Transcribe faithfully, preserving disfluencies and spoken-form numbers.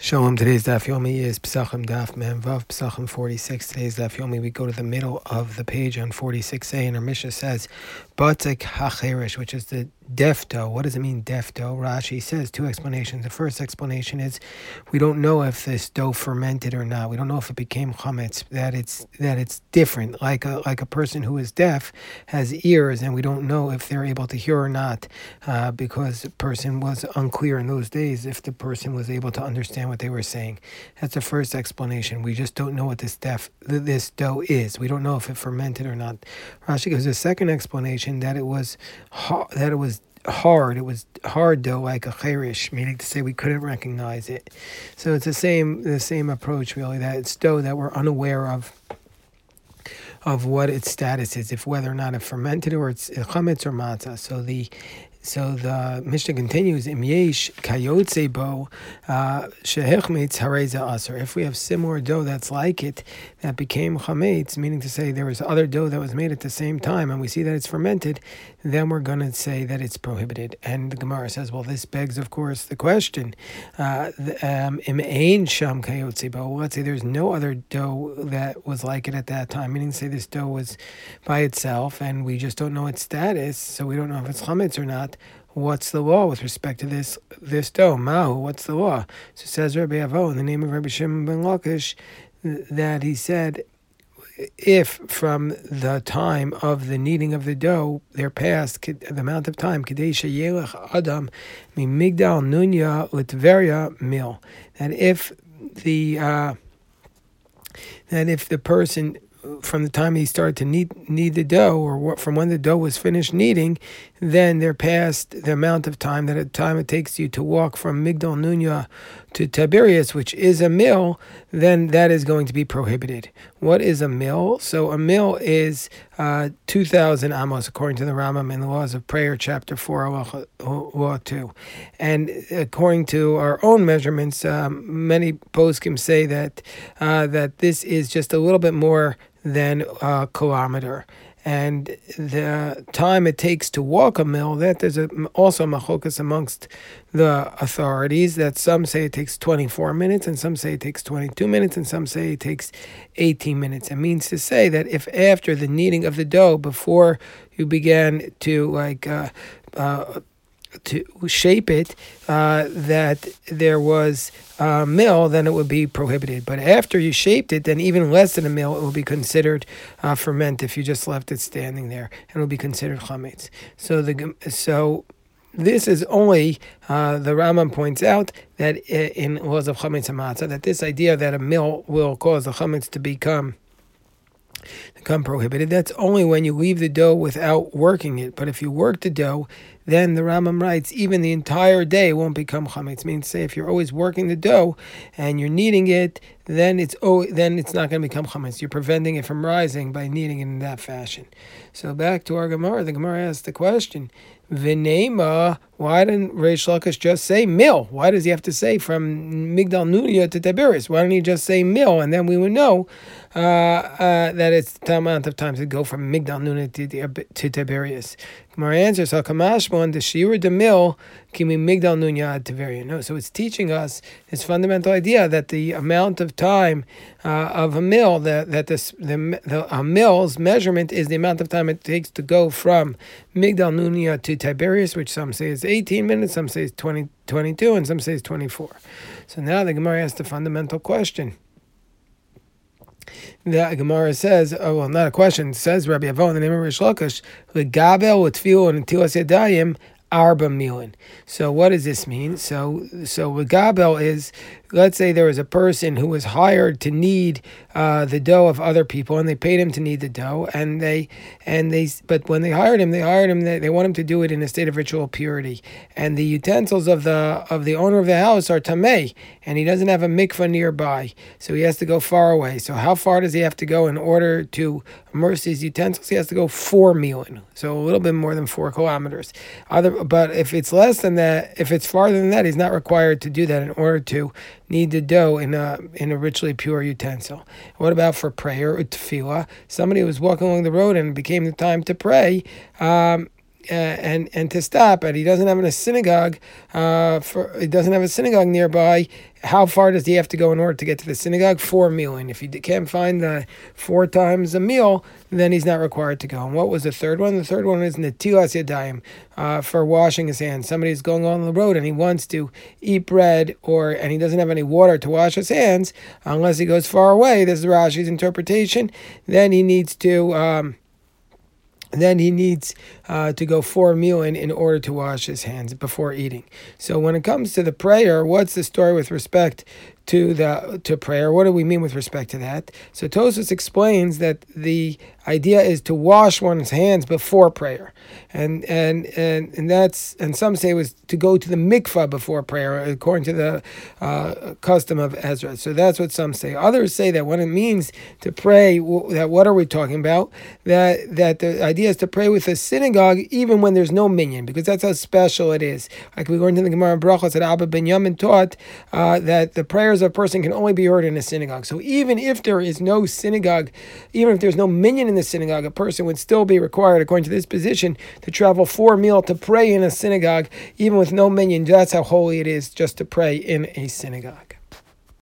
Shalom. Today's Daf Yomi is Pesachim Daf Mem Vav Pesachim forty-six. Today's Daf Yomi, we go to the middle of the page on forty-six A, and our Mishnah says, Batzek HaCherish, which is the deaf dough. What does it mean, deaf dough? Rashi says two explanations. The first explanation is we don't know if this dough fermented or not. We don't know if it became chametz, that it's that it's different. Like a like a person who is deaf has ears, and we don't know if they're able to hear or not, uh, because the person was unclear in those days if the person was able to understand what they were saying. That's the first explanation. We just don't know what this deaf this dough is. We don't know if it fermented or not. Rashi gives a second explanation that it was that it was hard. It was hard dough, like a cherish, meaning to say we couldn't recognize it. So it's the same the same approach, really, that it's dough that we're unaware of of what its status is, if whether or not it fermented or it's chametz or matzah. So the So the Mishnah continues, Im yesh kayotze bo shehechmetz hareza aser. If we have similar dough that's like it, that became chametz, meaning to say there was other dough that was made at the same time, and we see that it's fermented, then we're going to say that it's prohibited. And the Gemara says, well, this begs, of course, the question, Im ein sham kayotze bo. Let's say there's no other dough that was like it at that time, meaning to say this dough was by itself, and we just don't know its status, so we don't know if it's chametz or not. What's the law with respect to this this dough? Mahu, what's the law? So says Rabbi Avo in the name of Rabbi Shimon ben Lakish that he said, if from the time of the kneading of the dough there passed the amount of time, Kadesha Yelech Adam Migdal Nunya Litveria Mil, that if the uh, that if the person from the time he started to knead, knead the dough, or from when the dough was finished kneading, then they're past the amount of time that at time it takes you to walk from Migdal Nunya to Tiberias, which is a mill, then that is going to be prohibited. What is a mill? So a mill is uh, two thousand amos, according to the Rambam in the Laws of Prayer, chapter four, law two. And according to our own measurements, um, many poskim say that uh, that this is just a little bit more than a kilometer. And the time it takes to walk a mill, that there's a, also machokas amongst the authorities, that some say it takes twenty-four minutes, and some say it takes twenty-two minutes, and some say it takes eighteen minutes. It means to say that if after the kneading of the dough, before you began to like uh, uh, to shape it, uh, that there was a mill, then it would be prohibited. But after you shaped it, then even less than a mill, it will be considered uh, ferment if you just left it standing there, and it will be considered chametz. So the so this is only uh, the Rambam points out that in laws of chametz and matzah, that this idea that a mill will cause the chametz to become become prohibited, that's only when you leave the dough without working it. But if you work the dough, then the Rambam writes, even the entire day won't become chametz. Means say if you're always working the dough and you're kneading it, then it's oh, then it's not going to become chametz. You're preventing it from rising by kneading it in that fashion. So back to our Gemara. The Gemara asks the question, V'neima, why didn't Reish Lakish just say mill? Why does he have to say from Migdal Nunya to Tiberias? Why don't he just say mill, and then we would know uh, uh, that it's the amount of time to go from Migdal Nunya to, to Tiberias? Gemara answers, Hakamashmon, the Shira de Mill, Kimi Migdal Nunya ad Tiberias. No, so it's teaching us this fundamental idea that the amount of time uh, of a mill, that, that this, the, the a mill's measurement is the amount of time it takes to go from Migdal Nunya to Tiberias, which some say is eighteen minutes, some say is twenty, twenty-two, and some say is twenty-four. So now the Gemara asks the fundamental question. The Gemara says, oh, well, not a question, it says Rabbi Avo in the name of Reish Lakish, L'gabel u'tfilu and tilas yadayim arba milin. So what does this mean? So so L'gabel is, let's say there was a person who was hired to knead uh, the dough of other people, and they paid him to knead the dough, and they and they but when they hired him, they hired him they, they want him to do it in a state of ritual purity, and the utensils of the of the owner of the house are tamei, and he doesn't have a mikvah nearby, so he has to go far away. So how far does he have to go in order to immerse these utensils? He has to go four milin, so a little bit more than four kilometers. Other, but if it's less than that, if it's farther than that, he's not required to do that in order to knead the dough in a in a ritually pure utensil. What about for prayer or tefillah? Somebody was walking along the road and it became the time to pray. Um, uh, and and to stop, and he doesn't have a synagogue. Uh, for he doesn't have a synagogue nearby. How far does he have to go in order to get to the synagogue? Four meal, and if he can't find the four times a meal, then he's not required to go. And what was the third one? The third one is netilas yadayim, uh, for washing his hands. Somebody's going on the road and he wants to eat bread, or and he doesn't have any water to wash his hands unless he goes far away. This is Rashi's interpretation. Then he needs to. Um, Then he needs uh, to go for a meal in, in order to wash his hands before eating. So when it comes to the prayer, what's the story with respect to the to prayer? What do we mean with respect to that? So Tosfos explains that the idea is to wash one's hands before prayer, and and and and that's and some say it was to go to the mikvah before prayer, according to the uh, custom of Ezra. So that's what some say. Others say that when it means to pray, that what are we talking about? That that the idea is to pray with a synagogue even when there's no minyan, because that's how special it is. Like we go into the Gemara in Brachos that Abba Ben Yamin taught uh, that the prayers of a person can only be heard in a synagogue. So even if there is no synagogue, even if there's no minyan in the synagogue, a person would still be required, according to this position, to travel for a meal to pray in a synagogue, even with no minyan. That's how holy it is just to pray in a synagogue.